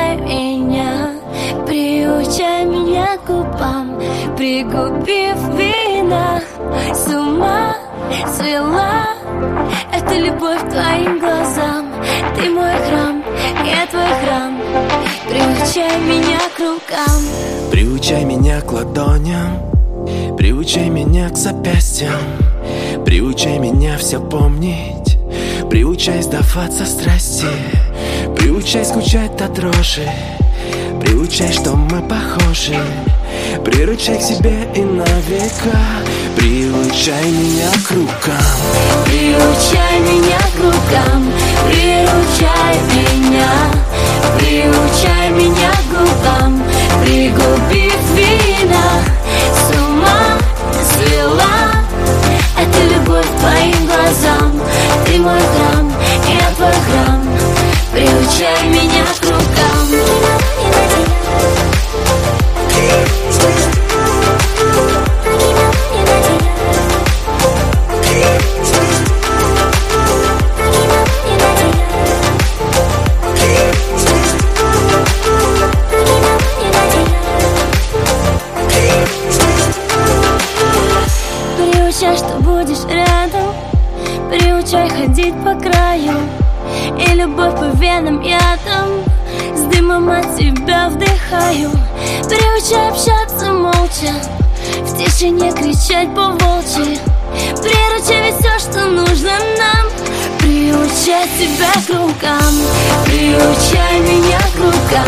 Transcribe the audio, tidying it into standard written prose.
приучай меня, приучай меня к губам, пригубив вина, с ума свела. Это любовь к твоим глазам, ты мой храм, я твой храм. Приучай меня к рукам, приучай меня к ладоням, приучай меня к запястьям, приучай меня все помнить, приучай сдаваться страсти, приучай скучать от дрожи, приучай, что мы похожи, приручай к себе и на века. Приучай меня к рукам, приучай меня к рукам, приручай меня, приучай меня к губам, пригубив вина, с ума свела. Это любовь к твоим глазам, ты мой храм, я твой храм. Приучай меня к рукам. Приучай, что будешь рядом, приучай ходить по краю, и любовь по венам ядом, с дымом от тебя вдыхаю. Приучай общаться молча, в тишине кричать по-волчьи, приручай ведь все, что нужно нам. Приучай тебя к рукам, приучай меня к рукам,